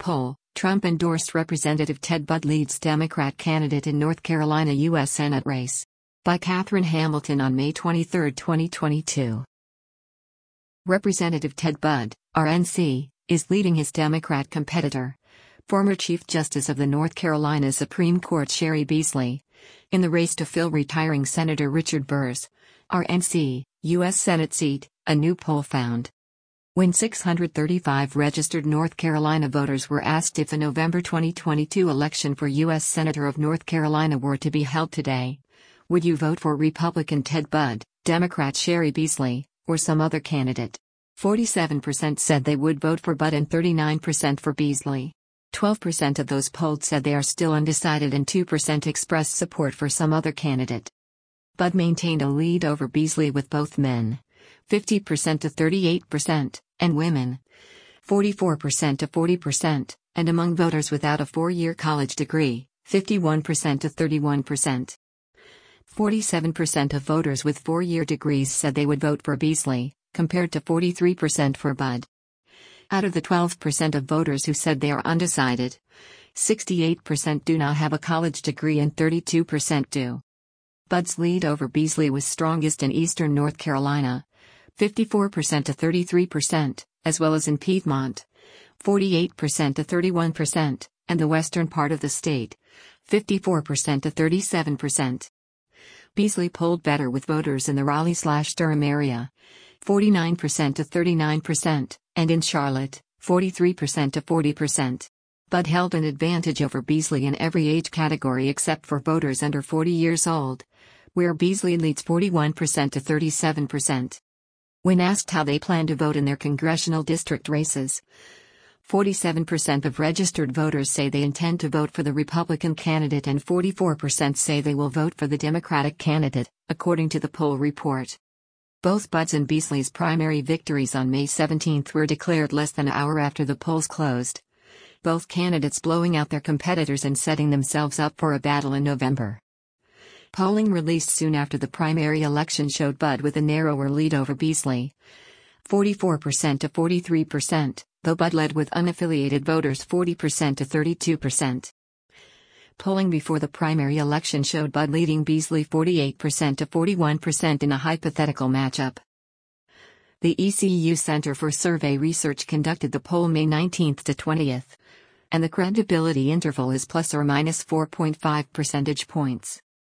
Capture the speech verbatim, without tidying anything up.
poll, Trump endorsed Representative Ted Budd leads Democrat candidate in North Carolina U S Senate race. By Catherine Hamilton on May twenty-third, twenty twenty-two. Representative Ted Budd, R N C, is leading his Democrat competitor, former Chief Justice of the North Carolina Supreme Court Cheri Beasley, in the race to fill retiring Senator Richard Burr's, R N C, U S Senate seat, a new poll found. When six hundred thirty-five registered North Carolina voters were asked if the November twenty twenty-two election for U S Senator of North Carolina were to be held today, would you vote for Republican Ted Budd, Democrat Cheri Beasley, or some other candidate? forty-seven percent said they would vote for Budd and thirty-nine percent for Beasley. twelve percent of those polled said they are still undecided and two percent expressed support for some other candidate. Budd maintained a lead over Beasley with both men, fifty percent to thirty-eight percent, and women, forty-four percent to forty percent, and among voters without a four-year college degree, fifty-one percent to thirty-one percent. forty-seven percent of voters with four-year degrees said they would vote for Beasley, compared to forty-three percent for Budd. Out of the twelve percent of voters who said they are undecided, sixty-eight percent do not have a college degree and thirty-two percent do. Budd's lead over Beasley was strongest in eastern North Carolina, fifty-four percent to thirty-three percent, as well as in Piedmont, forty-eight percent to thirty-one percent, and the western part of the state, fifty-four percent to thirty-seven percent. Beasley polled better with voters in the Raleigh-Durham area, forty-nine percent to thirty-nine percent, and in Charlotte, forty-three percent to forty percent. Budd held an advantage over Beasley in every age category except for voters under forty years old, where Beasley leads forty-one percent to thirty-seven percent. When asked how they plan to vote in their congressional district races, forty-seven percent of registered voters say they intend to vote for the Republican candidate and forty-four percent say they will vote for the Democratic candidate, according to the poll report. Both Budd's and Beasley's primary victories on May seventeenth were declared less than an hour after the polls closed, both candidates blowing out their competitors and setting themselves up for a battle in November. Polling released soon after the primary election showed Budd with a narrower lead over Beasley, forty-four percent to forty-three percent, though Budd led with unaffiliated voters forty percent to thirty-two percent. Polling before the primary election showed Budd leading Beasley forty-eight percent to forty-one percent in a hypothetical matchup. The E C U Center for Survey Research conducted the poll May nineteenth to twentieth, and the credibility interval is plus or minus four point five percentage points.